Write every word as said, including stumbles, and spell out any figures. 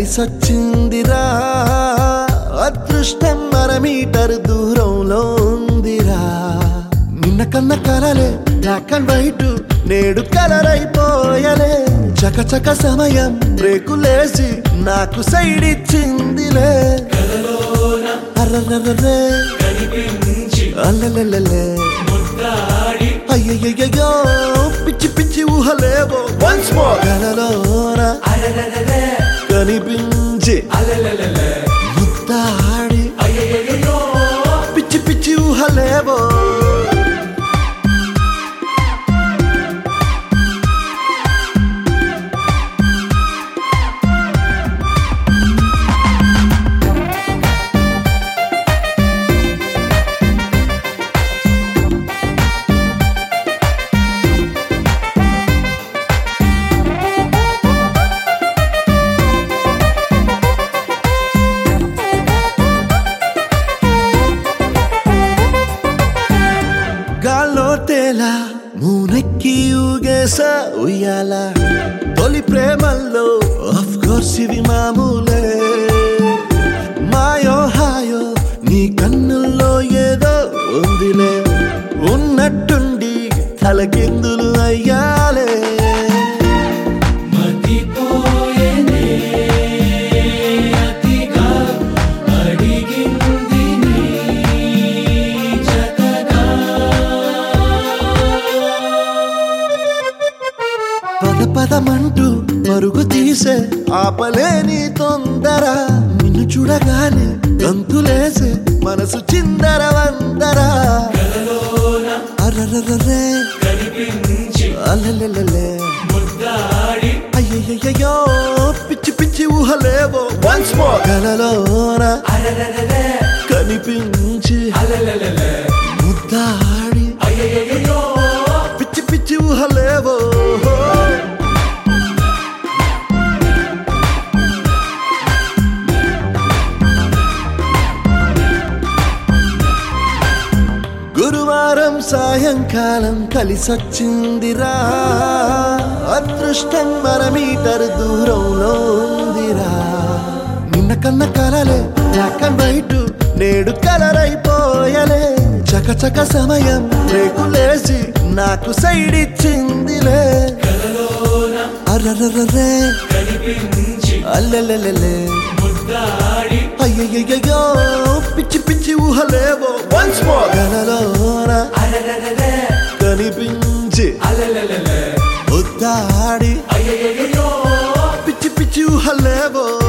కలిసొచ్చిందిరా అదృష్టం అర మీటర్ దూరంలో ఉందిరా నిన్న కన్న కలలే బ్లాక్ అండ్ వైట్ నేడు కలర్ అయిపోయలే చకచక సమయం బ్రేకులేసి నాకు సైడ్ ఇచ్చిందిలే అర్రర్రర్రే అల్లలల్లలే అయ్యయ్యో పిచ్చి పిచ్చి ఊహలేవో వన్స్ మోర్ కలలోన కనిపించి ముద్దాడి పిచ్చి పిచ్చి ఊహలేవో గాల్లో తేలా మూనెక్కి ఊగేసా ఉయ్యాల తొలి ప్రేమల్లో ఆఫ్ కోర్స్ ఇవి మామూలే మాయో హాయో నీ కన్నుల్లో ఏదో ఉందిలే ఉన్నట్టుండి తలకిందులు అయ్యాలే పదమంటూ పరుగు తీసే ఆపలేని తొందర నిన్ను చూడగానే గంతులేసే మనసు చిందర వందరా అర్రర్రర్రే అల్లలల్లలే అయ్యయ్యో పిచ్చి పిచ్చి ఊహలేవో వన్స్ మోర్ కలలోన కనిపించి ముద్దాడి పిచ్చి పిచ్చి ఊహలేవో గురువారం సాయంకాలం కలిసొచ్చిందిరా అదృష్టం అర మీటర్ దూరంలో ఉందిరా నిన్న కన్న కలలే బ్లాక్ అండ్ వైట్ నేడు కలర్ అయిపోయలే చకచక సమయం బ్రేకులేసి నాకు సైడ్ ఇచ్చిందిలే అర్రర్రర్రే అల్లలల్లలే అయ్యయ్యో పిచ్చి పిచ్చి ఊహలేవో వన్స్ మోర్ కలలోన కనిపించి ముద్దాడి పిచ్చి పిచ్చి ఊహలేవో